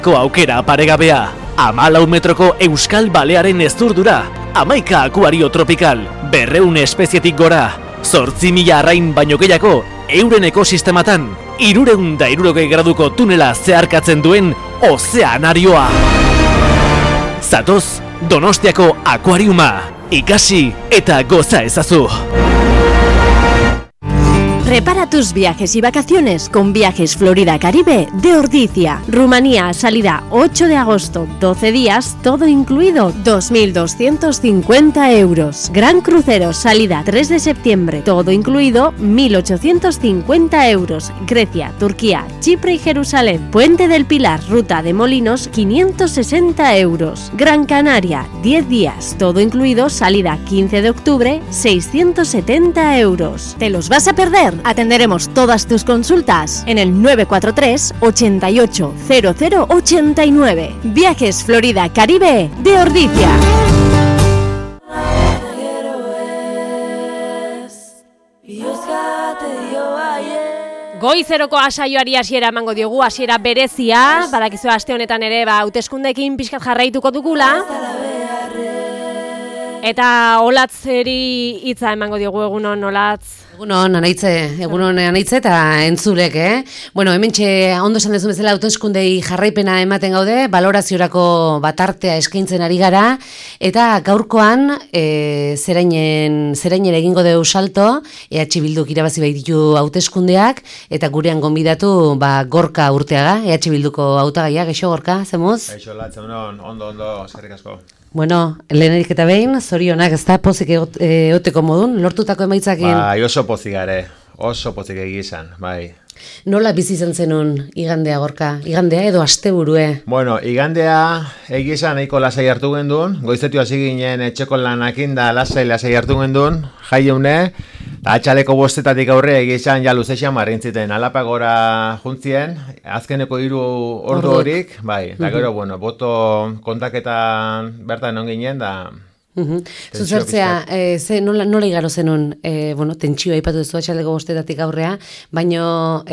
Ko aukera paregabea, 14 metroko Euskal Balearen ezurdura, 11 akuario tropikal, 200 espezietik gora, 8.000 arrain baino gehiago, euren ekosistematan, 360 graduko tunela zeharkatzen duen ozeanarioa. Zatoz, Donostiako akuariuma, ikasi eta goza ezazu. Prepara tus viajes y vacaciones con Viajes Florida Caribe de Ordicia. Rumanía, salida 8 de agosto, 12 días, todo incluido, 2.250 euros. Gran Crucero, salida 3 de septiembre, todo incluido, 1.850 euros. Grecia, Turquía, Chipre y Jerusalén. Puente del Pilar, ruta de Molinos, 560 euros. Gran Canaria, 10 días, todo incluido, salida 15 de octubre, 670 euros. ¿Te los vas a perder? Atenderemos todas tus consultas en el 943 88 0089. Viajes Florida Caribe de Ordicia. Goizeroko asaioari hasiera emango diogu, hasiera berezia, badakizu aste honetan ere hauteskundeekin pixkat jarraituko dugula. Eta Olatzeri hitza emango diogu. Egunon, Olatz. Egunon, anaitze eta entzulek, Bueno, hementxe ondo esan dezun bezala hauteskundei jarraipena ematen gaude, baloraziorako batartea eskaintzen ari gara, eta gaurkoan zerainera egingo dugu salto, EH Bilduk irabazi baititu hauteskundeak, eta gurean gonbidatu Gorka Urteaga, EH Bilduko hautagaia, geixo Gorka, zemuz? Geixo, Olatz, ondo, eskerrik asko. Bueno, lehenerik eta behin, zorionak, ez da pozik egoteko modun, lortutako emaitzakin? Oso pozik gare, oso pozik egizan, bai. Nola bizi izan zenun igandea, Gorka? Igandea edo asteburue? Bueno, igandea egizan nahiko lasai hartu gendun, goizetu hasi ginen etxeko lanakin da lasai hartu gendun, jaieune, atxaleko bostetatik aurre egizan ja luzexan marrintziten, alapagora juntzien, azkeneko 3 ordu horik, bai, eta gero, bueno, boto kontaketan bertan non ginen, da... Zuzertzea, nola igaro zenun, tentsioa ipatu duzu atxaleko bostetatik aurrea, baino...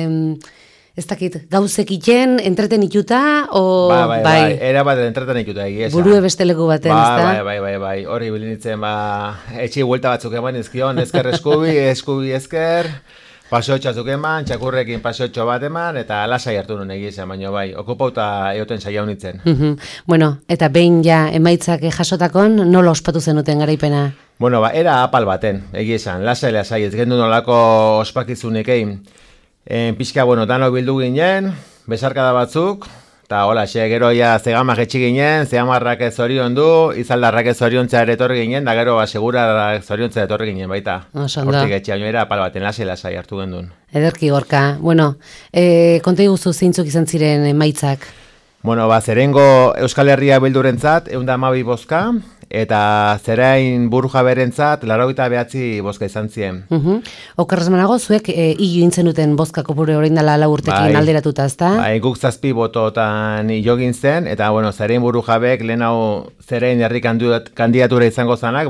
Ez dakit, gauzekiten, entretenituta, o... Bai, era bat entretenituta egia. Burue beste leku baten, ez da? Bai, hori bilinitzen, etxi buelta batzuk eman izkion, ezker eskubi ezker, paseotxatzuk eman, txakurrekin paseotxo bat eman, eta lasai hartu nuen egia, baina bai, okupauta egoten saia honitzen. Bueno, eta behin ja emaitzak jasotakon, nola ospatu zenuten garaipena? Bueno, era apal baten, egia, lasai, ez gendu nolako ospakizunik egin. Pixka, dano bildu ginen, besarkada batzuk, eta hola, gero ja zegamak etxi ginen, zegamarrak ez zorion du, izaldarrak ez zoriontzea ere etorri ginen, da gero segura zoriontzea etorri ginen, baita. Hortik etxi, baina era apal baten, lasai hartu gendun. Ederki, Gorka. Bueno, konta iguzu zeintzuk izan ziren emaitzak? Bueno, zerengo Euskal Herria bildurentzat, 112 bozka, eta zerain burujaberentzat 89 bozka izan ziren. Okerrez manago, zuek hilu intzen duten bozka kopure orain dela 4 urtekin alderatuta, ezta? Bai, guk 7 bototan jogin zen, eta zerain burujabek lehen hau zerain herri kandidatura izango zanak,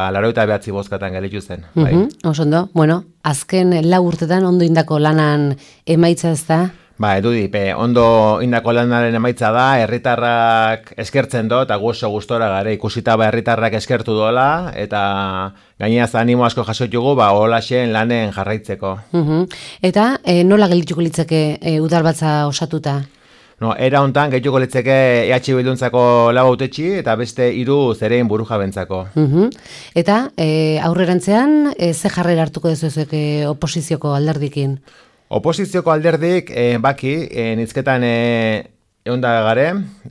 89 bozkatan galitu zen. Osondo, azken 4 urtetan ondo indako lanan emaitza, ezta? Edudi, ondo indako lanaren emaitza da, herritarrak eskertzen do, eta oso gustora gare ikusita herritarrak eskertu dola, eta gaineaz animo asko jasoitugu, holaxen lanen jarraitzeko. Eta nola geldituko litzake udalbatza osatuta? No, era hontan gehituko litzeke EH Bilduntzako 4 hautetxi, eta beste 3 zerein burujabentzako. Eta aurrerantzean, ze jarrera hartuko dezuek oposizioko alderdikin? Oposizioko alderdik, baki, nizketan egon da gare,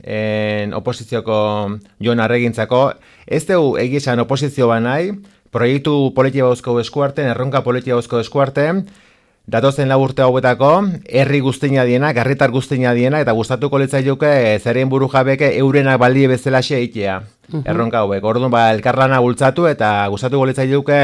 oposizioko Jon Arregintzako, ez dugu egizan oposizio banai, proiektu politia bauzko eskuarten, erronka politia bauzko eskuarten, datozen 4 urte hauetako, herri guztina dienak, herritar guztina dienak, eta gustatuko litzailuke zerein burujabeke eurenak baldie bezalaxe eitea, erronka hauek. Orduan, elkarlana bultzatu, eta gustatuko litzailuke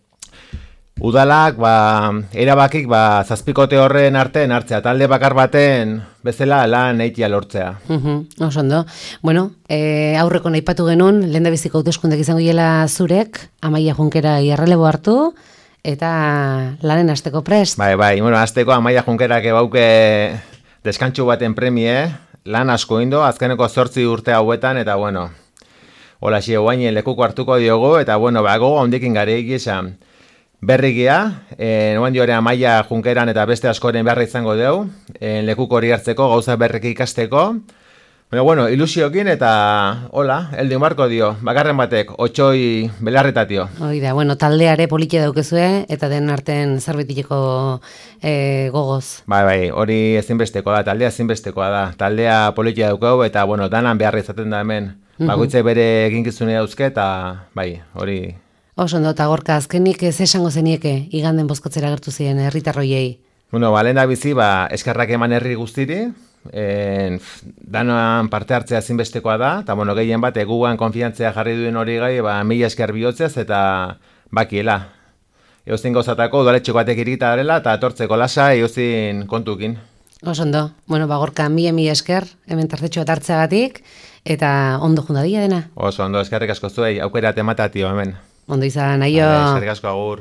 udalak, erabakik, 7 horren artean hartzea, talde bakar baten bezala lan eitia lortzea. Osondo. Bueno, aurreko naipatu genuen, lehendabiziko hauteskundek izango hiela zurek, Amaia Junkera irrelebo hartu, eta lanen hasteko prest. Bai, hasteko Amaia Junkerak bauke deskantxu baten premie, lan asko indo, azkeneko 8 urte hauetan, eta bueno, hola guain lekuko hartuko diogu, eta bueno, gogo handikin gare esan. Berrigia, noen diorea maila junkeran eta beste askoren beharra izango dugu, lekuko hori hartzeko, gauza berriki ikasteko. Bueno, ilusiokin eta, hola, eldin barko dio, bakarren batek, otxoi belarretatio. Hoi da, bueno, taldeare politia daukezue, eta den arten zerbetileko gogoz. Bai, hori ezinbestekoa da, taldea ezinbestekoa da. Taldea politia daukau, eta, bueno, danan beharra izaten da hemen. Bakoitze bere eginkizune dauzke, eta, bai, hori... Oso ondo, eta Gorka, azkenik ez esango zenieke, iganden bozkatzera gertu ziren herritarroiei. Bueno, lehen da bizi, eskerrak eman herri guztiri, danoan parte hartzea zinbestekoa da, eta bueno, gehien bat, gugan konfiantzea jarri duen hori gai, 1000 esker bihotzez, eta bakiela. Eozin gauzatako, udaletxeko batek irikita darela, eta etortzeko lasa, eozin kontukin. Oso ondo, bueno, Gorka, 1000 esker, hemen tartetxo bat hartzeagatik, eta ondo jundadia dena. Oso ondo, eskerrik asko zuei, aukera tematatio hemen. Ondo izan, aio. Eskerrik asko agur.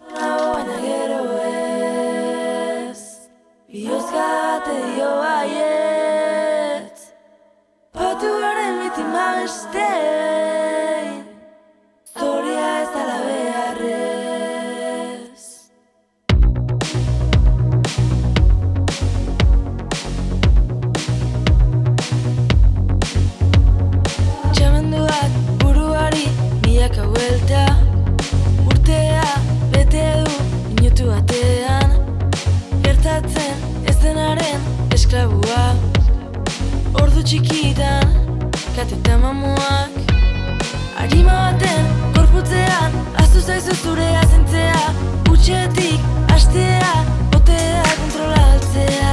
Biozgate dio baietz Patuaren bitima bestein Zoria ez dala beharrez Txamenduak buruari milaka buelta Urtea bete du minutu batean Gertatzen ez denaren esklabua Ordu txikitan kateta mamuak Arima baten gorputzean Aztu zaizu zure azentzea Utxetik hastea Botea kontrola altzea